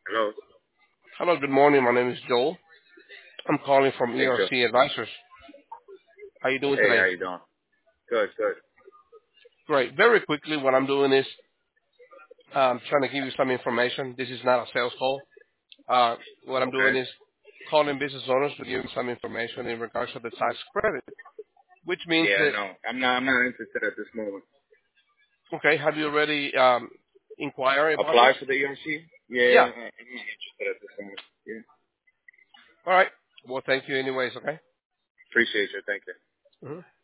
Hello. Hello, good morning. My name is Joel. I'm calling from Hey, Joe. ERC Advisors. How you doing Hey, how today? you doing? Good, good. Great. Very quickly, what I'm doing is trying to give you some information. This is not a sales call. What I'm Okay. doing is calling business owners to give them some information in regards to the tax credit, which means Yeah, that, no, I'm not interested at this moment. okay, have you already inquired about Apply this? for the ERC? Yeah. Yeah, I'm not interested at this moment. Yeah. All right. Well, thank you anyways, okay? Appreciate you. Thank you. Mhm.